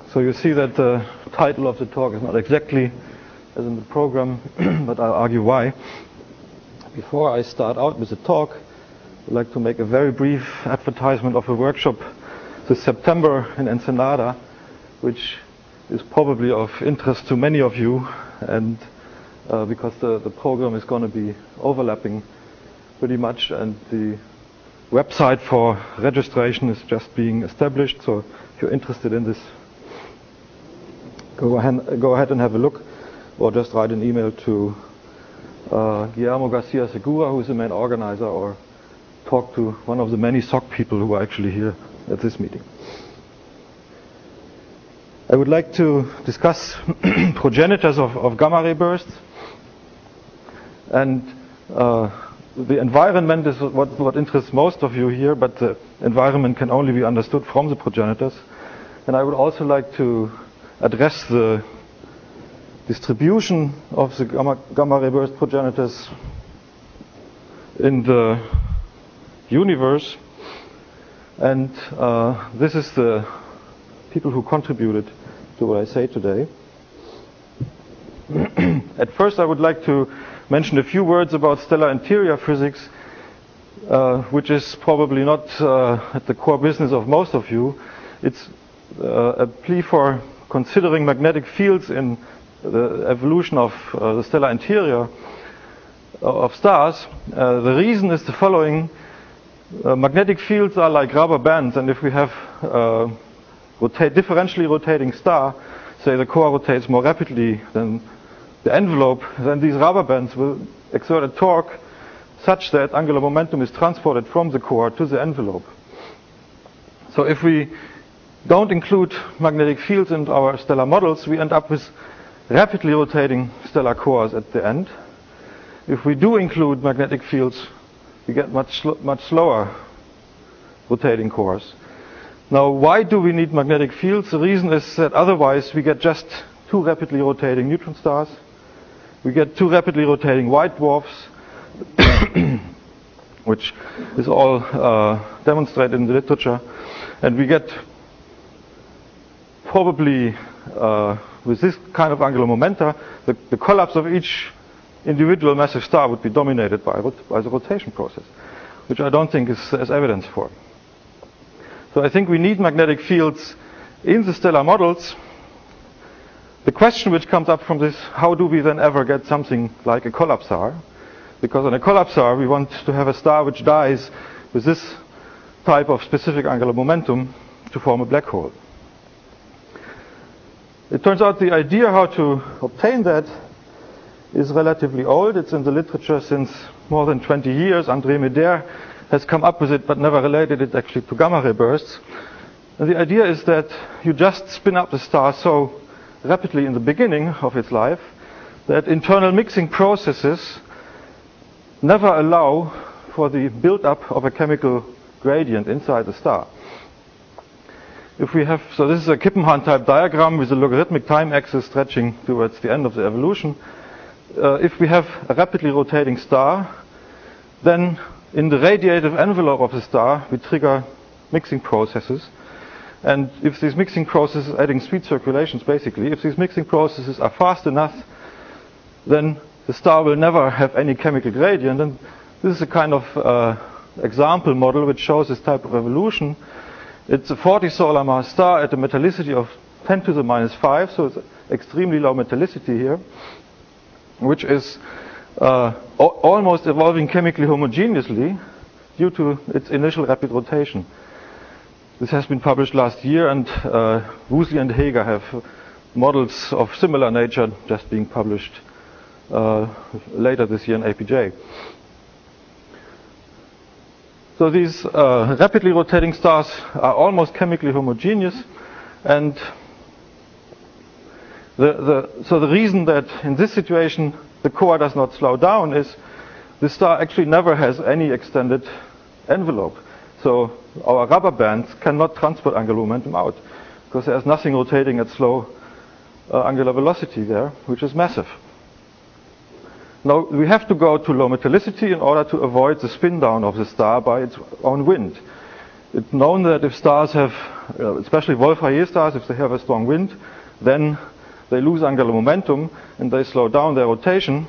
So you see that the title of the talk is not exactly as in the program, but I'll argue why. Before I start out with the talk, I'd like to make a very brief advertisement of a workshop this September in Ensenada, which is probably of interest to many of you, and because the program is going to be overlapping pretty much, and the website for registration is just being established. So if you're interested in this, go ahead and have a look, or just write an email to Guillermo Garcia Segura, who is the main organizer, or talk to one of the many SOC people who are actually here at this meeting. I would like to discuss progenitors of gamma ray bursts, and the environment is what interests most of you here, but the environment can only be understood from the progenitors. And I would also like to address the distribution of the gamma ray burst progenitors in the universe. And this is the people who contributed to what I say today. At first, I would like to mention a few words about stellar interior physics, which is probably not at the core business of most of you. It's a plea for considering magnetic fields in the evolution of the stellar interior of stars. The reason is the following. Magnetic fields are like rubber bands, and if we have differentially rotating star, say the core rotates more rapidly than the envelope, then these rubber bands will exert a torque such that angular momentum is transported from the core to the envelope. So if we don't include magnetic fields in our stellar models, we end up with rapidly rotating stellar cores at the end. If we do include magnetic fields, we get much slower rotating cores. Now, why do we need magnetic fields? The reason is that otherwise we get just two rapidly rotating neutron stars. We get two rapidly rotating white dwarfs, which is all demonstrated in the literature. And we get probably, with this kind of angular momenta, the collapse of each individual massive star would be dominated by the rotation process, which I don't think is evidence for. So I think we need magnetic fields in the stellar models. The question which comes up from this, how do we then ever get something like a collapsar? Because on a collapsar we want to have a star which dies with this type of specific angular momentum to form a black hole. It turns out the idea how to obtain that is relatively old. It's in the literature since more than 20 years. André Médère has come up with it, but never related it actually to gamma ray bursts. And the idea is that you just spin up the star so rapidly in the beginning of its life that internal mixing processes never allow for the build-up of a chemical gradient inside the star. If we have, so this is a Kippenhahn type diagram with a logarithmic time axis stretching towards the end of the evolution. If we have a rapidly rotating star, then in the radiative envelope of the star we trigger mixing processes. And if these mixing processes, adding speed circulations basically, if these mixing processes are fast enough, then the star will never have any chemical gradient. And this is a kind of example model which shows this type of evolution. It's a 40 solar mass star at a metallicity of 10 to the minus 5, so it's extremely low metallicity here, which is almost evolving chemically homogeneously due to its initial rapid rotation. This has been published last year, and Woosley and Hager have models of similar nature just being published later this year in APJ. So these rapidly rotating stars are almost chemically homogeneous, and so the reason that in this situation the core does not slow down is the star actually never has any extended envelope. So our rubber bands cannot transport angular momentum out because there's nothing rotating at slow angular velocity there, which is massive. Now we have to go to low metallicity in order to avoid the spin down of the star by its own wind. It's known that if stars have, especially Wolf-Rayet stars, if they have a strong wind, then they lose angular momentum and they slow down their rotation.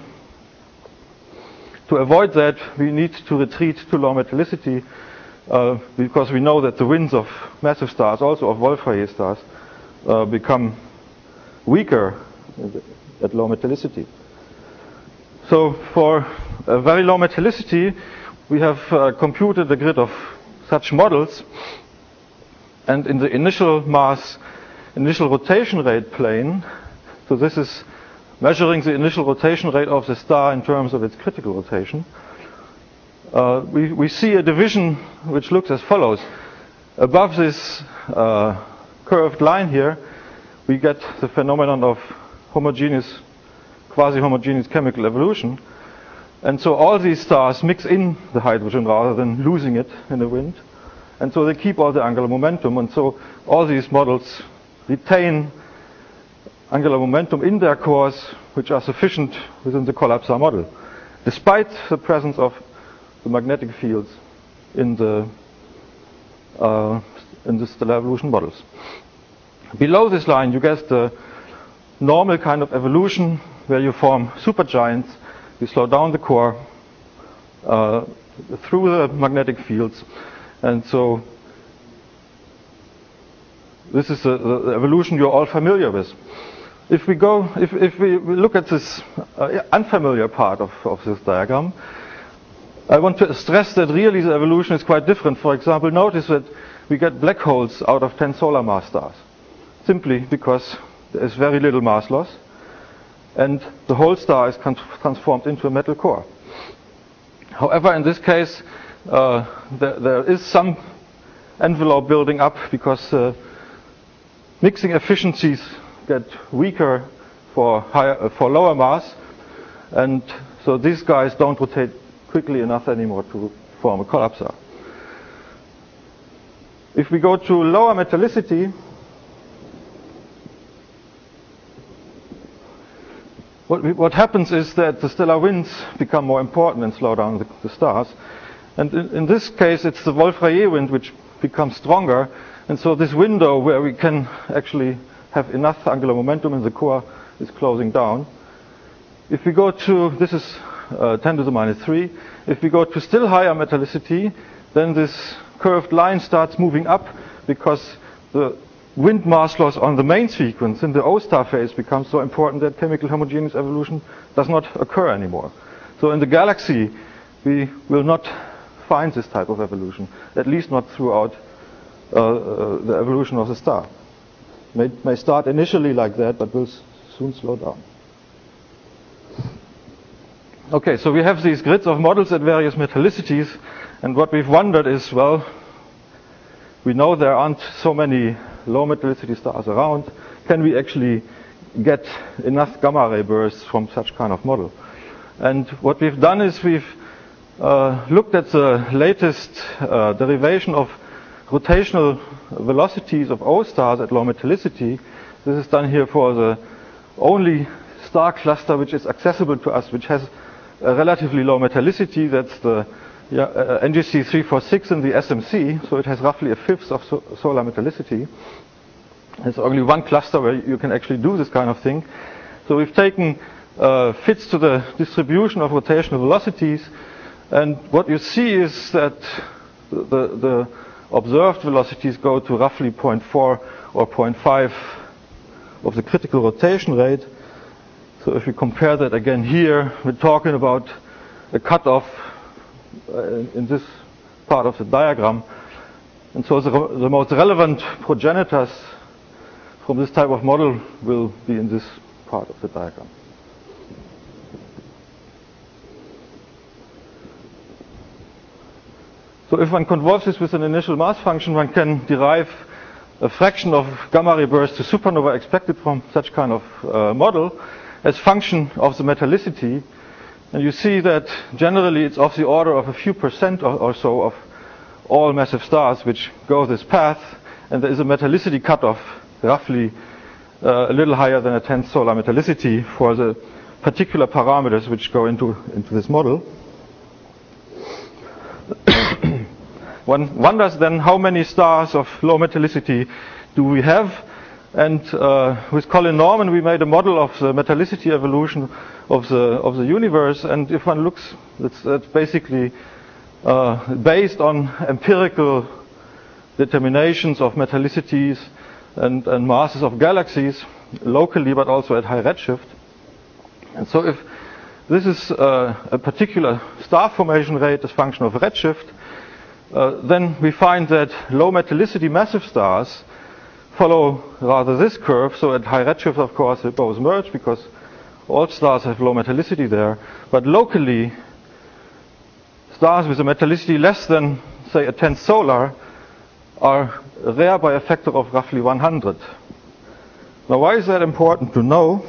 To avoid that, we need to retreat to low metallicity because we know that the winds of massive stars, also of Wolf-Rayet stars, become weaker at low metallicity. So for a very low metallicity, we have computed a grid of such models, and in the initial rotation rate plane, so this is measuring the initial rotation rate of the star in terms of its critical rotation, we see a division which looks as follows. Above this curved line here, we get the phenomenon of quasi-homogeneous chemical evolution. And so all these stars mix in the hydrogen rather than losing it in the wind. And so they keep all the angular momentum. And so all these models retain angular momentum in their cores, which are sufficient within the collapsar model, despite the presence of the magnetic fields in the stellar evolution models. Below this line, you get the normal kind of evolution where you form supergiants. You slow down the core through the magnetic fields, and so this is the evolution you're all familiar with. If we look at this unfamiliar part of this diagram, I want to stress that really the evolution is quite different. For example, notice that we get black holes out of 10 solar mass stars, simply because there is very little mass loss, and the whole star is transformed into a metal core. However, in this case, there is some envelope building up because mixing efficiencies get weaker for lower mass, and so these guys don't rotate quickly enough anymore to form a collapsar. If we go to lower metallicity, what happens is that the stellar winds become more important and slow down the stars. And in this case, it's the Wolf-Rayet wind which becomes stronger. And so this window where we can actually have enough angular momentum in the core is closing down. If we go to, this is 10 to the minus 3. If we go to still higher metallicity, then this curved line starts moving up because the wind mass loss on the main sequence in the O star phase becomes so important that chemical homogeneous evolution does not occur anymore. So in the galaxy, we will not find this type of evolution, at least not throughout the evolution of the star. May start initially like that, but will soon slow down. Okay, so we have these grids of models at various metallicities, and what we've wondered is, well, we know there aren't so many low metallicity stars around. Can we actually get enough gamma ray bursts from such kind of model? And what we've done is we've looked at the latest derivation of rotational velocities of O stars at low metallicity. This is done here for the only star cluster which is accessible to us, which has a relatively low metallicity. That's the NGC 346 in the SMC, so it has roughly a fifth of solar metallicity. There's only one cluster where you can actually do this kind of thing. So we've taken fits to the distribution of rotational velocities, and what you see is that the observed velocities go to roughly 0.4 or 0.5 of the critical rotation rate. So if we compare that again here, we're talking about a cutoff in this part of the diagram. And so the most relevant progenitors from this type of model will be in this part of the diagram. So if one convolves this with an initial mass function, one can derive a fraction of gamma ray bursts to supernova expected from such kind of model as function of the metallicity. And you see that generally it's of the order of a few percent or so of all massive stars which go this path, and there is a metallicity cutoff roughly a little higher than a 10th solar metallicity for the particular parameters which go into this model. one wonders then how many stars of low metallicity do we have? And with Colin Norman we made a model of the metallicity evolution of the universe, and if one looks, that's basically based on empirical determinations of metallicities and masses of galaxies locally, but also at high redshift. And so if this is a particular star formation rate as function of redshift, then we find that low metallicity massive stars follow rather this curve. So at high redshift, of course, they both merge because all stars have low metallicity there. But locally, stars with a metallicity less than, say, a 10th solar are rare by a factor of roughly 100. Now, why is that important to know?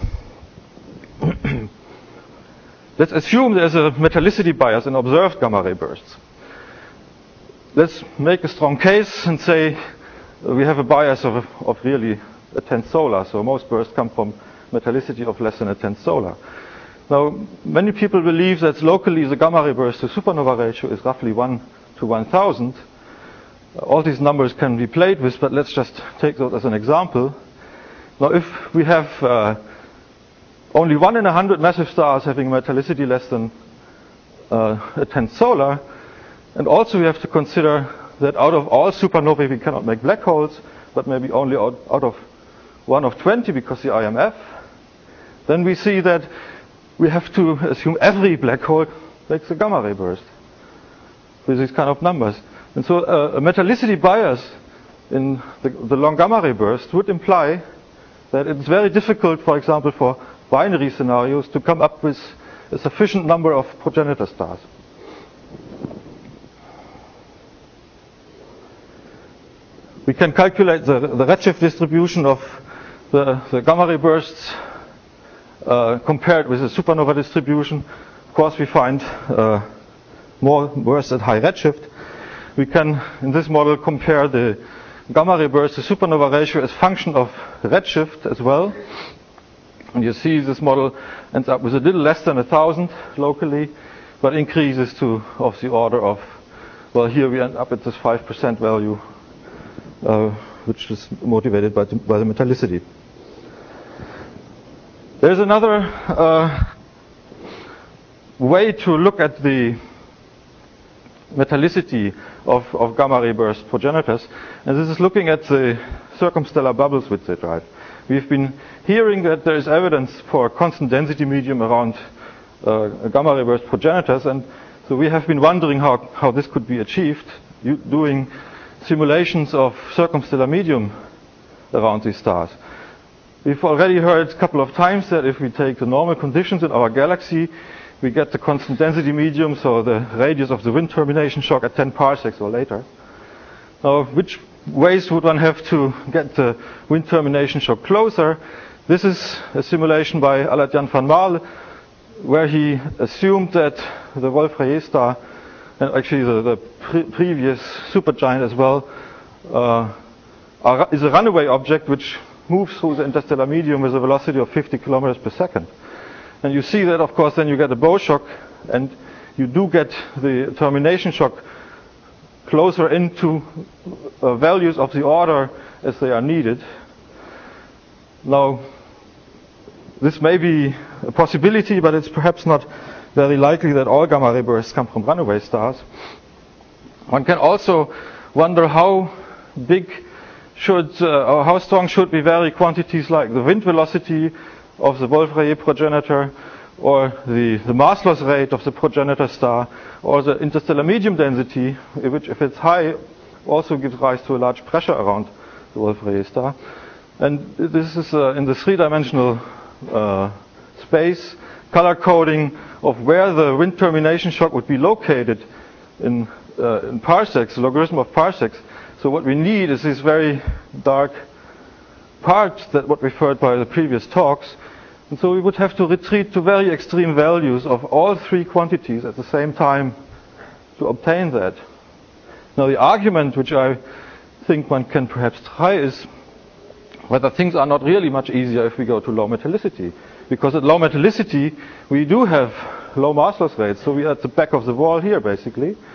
Let's assume there's a metallicity bias in observed gamma ray bursts. Let's make a strong case and say we have a bias of really a 10th solar, so most bursts come from metallicity of less than a 10th solar. Now, many people believe that locally the gamma ray burst to supernova ratio is roughly 1 to 1000. All these numbers can be played with, but let's just take those as an example. Now, if we have only 1 in 100 massive stars having metallicity less than a 10th solar, and also we have to consider that out of all supernovae we cannot make black holes, but maybe only out of 1 of 20 because the IMF, then we see that we have to assume every black hole makes a gamma ray burst with these kind of numbers. And so a metallicity bias in the long gamma ray burst would imply that it's very difficult, for example, for binary scenarios to come up with a sufficient number of progenitor stars. We can calculate the redshift distribution of the gamma ray bursts compared with the supernova distribution. Of course, we find more bursts at high redshift. We can, in this model, compare the gamma ray burst to supernova ratio as function of redshift as well. And you see this model ends up with a little less than 1000 locally, but increases to of the order of, well, here we end up at this 5% value, which is motivated by the metallicity. There's another way to look at the metallicity of gamma ray burst progenitors, and this is looking at the circumstellar bubbles which they drive. We've been hearing that there is evidence for a constant density medium around gamma ray burst progenitors, and so we have been wondering how this could be achieved, doing simulations of circumstellar medium around these stars. We've already heard a couple of times that if we take the normal conditions in our galaxy, we get the constant density medium, so the radius of the wind termination shock at 10 parsecs or later. Now, which ways would one have to get the wind termination shock closer? This is a simulation by Aladjan van Marle, where he assumed that the Wolf-Rayet star, and actually the previous supergiant as well, is a runaway object which moves through the interstellar medium with a velocity of 50 kilometers per second. And you see that, of course, then you get a bow shock, and you do get the termination shock closer into values of the order as they are needed. Now, this may be a possibility, but it's perhaps not very likely that all gamma ray bursts come from runaway stars. One can also wonder how big should, or how strong should we vary quantities like the wind velocity of the Wolf-Rayet progenitor, or the mass loss rate of the progenitor star, or the interstellar medium density, which, if it's high, also gives rise to a large pressure around the Wolf-Rayet star. And this is in the three-dimensional space, color coding of where the wind termination shock would be located in parsecs, logarithm of parsecs. So what we need is this very dark part that what referred by the previous talks. And so we would have to retreat to very extreme values of all three quantities at the same time to obtain that. Now, the argument which I think one can perhaps try is whether things are not really much easier if we go to low metallicity. Because at low metallicity, we do have low mass loss rates, so we are at the back of the wall here, basically.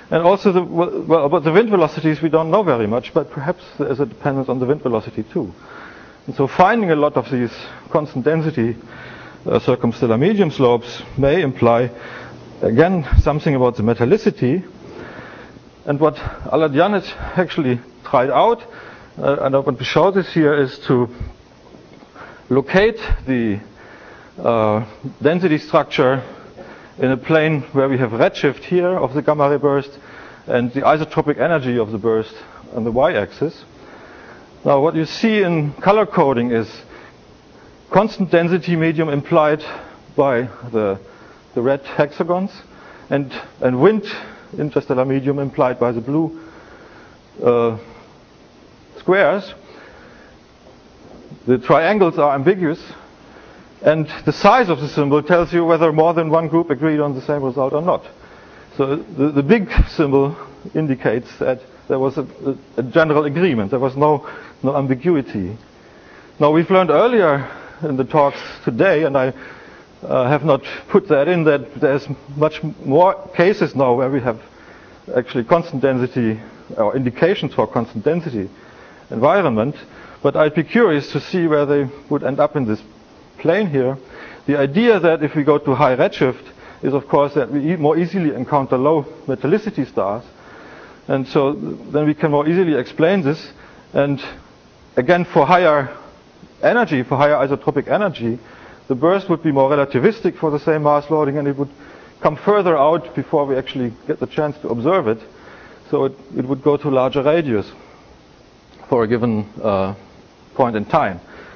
And also, well, about the wind velocities, we don't know very much, but perhaps there is a dependence on the wind velocity too. And so finding a lot of these constant density circumstellar medium slopes may imply, again, something about the metallicity. And what Aladian actually tried out, and I want to show this here, is to locate the density structure in a plane where we have redshift here of the gamma ray burst and the isotropic energy of the burst on the y-axis. Now what you see in color coding is constant density medium implied by the red hexagons and wind interstellar medium implied by the blue squares. The triangles are ambiguous, and the size of the symbol tells you whether more than one group agreed on the same result or not. So the big symbol indicates that there was a general agreement. There was no ambiguity. Now we've learned earlier in the talks today, and I have not put that in, that there's much more cases now where we have actually constant density or indications for constant density environment. But I'd be curious to see where they would end up in this plane here. The idea that if we go to high redshift is, of course, that we more easily encounter low metallicity stars. And so then we can more easily explain this. And again, for higher energy, for higher isotropic energy, the burst would be more relativistic for the same mass loading, and it would come further out before we actually get the chance to observe it. So it would go to larger radius for a given point in time.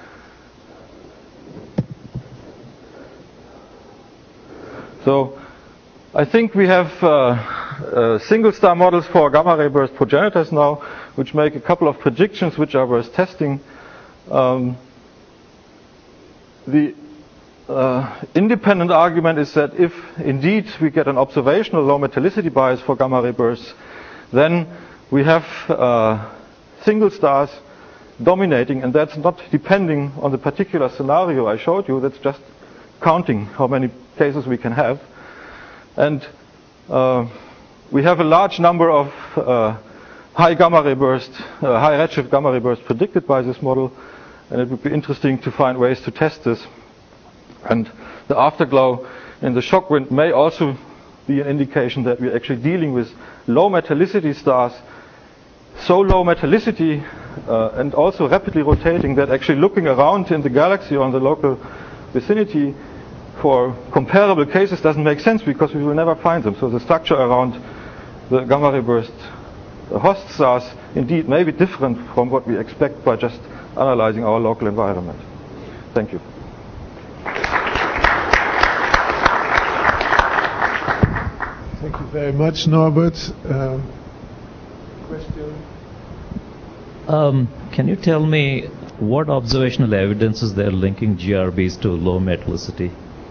So I think we have single star models for gamma ray burst progenitors now, which make a couple of predictions which are worth testing. The independent argument is that if indeed we get an observational low metallicity bias for gamma ray bursts, then we have single stars dominating, and that's not depending on the particular scenario I showed you. That's just counting how many cases we can have. And we have a large number of high gamma ray burst, high redshift gamma ray burst predicted by this model, and it would be interesting to find ways to test this. And the afterglow in the shock wind may also be an indication that we're actually dealing with low metallicity stars, so low metallicity and also rapidly rotating that actually looking around in the galaxy or in the local vicinity for comparable cases doesn't make sense, because we will never find them. So the structure around the gamma ray burst host stars indeed may be different from what we expect by just analyzing our local environment. Thank you. Thank you very much, Norbert. Question? Can you tell me what observational evidence is there linking GRBs to low metallicity?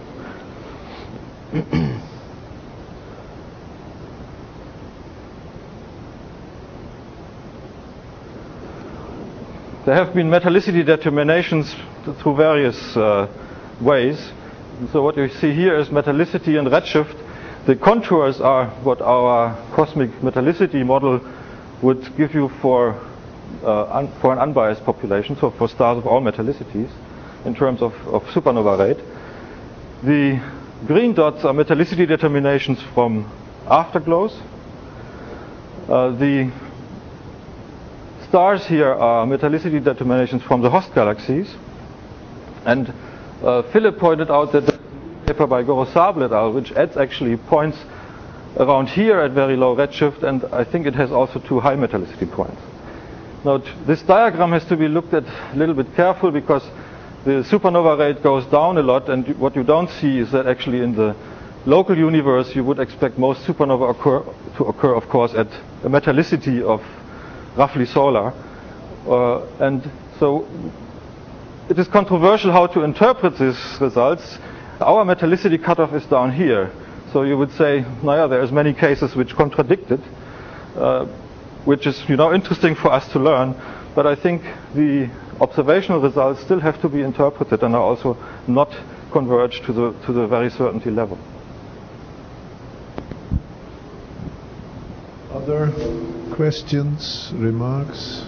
There have been metallicity determinations through various ways. So what you see here is metallicity and redshift. The contours are what our cosmic metallicity model would give you for an unbiased population, so for stars of all metallicities, in terms of supernova rate. The green dots are metallicity determinations from afterglows. The stars here are metallicity determinations from the host galaxies. And Philip pointed out that the paper by Gorosable et al., which adds actually points around here at very low redshift, and I think it has also 2 high metallicity points. Now, this diagram has to be looked at a little bit careful, because the supernova rate goes down a lot, and what you don't see is that actually in the local universe you would expect most supernova to occur, of course, at a metallicity of roughly solar. And so it is controversial how to interpret these results. Our metallicity cutoff is down here. So you would say, there's many cases which contradict it, which is, interesting for us to learn. But I think the observational results still have to be interpreted and are also not converged to the very certainty level. Other questions, remarks?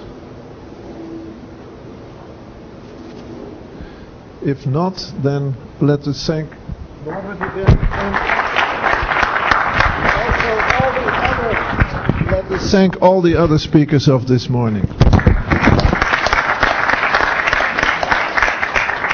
If not, then let us thank Norbert again. And also let us thank all the other speakers of this morning.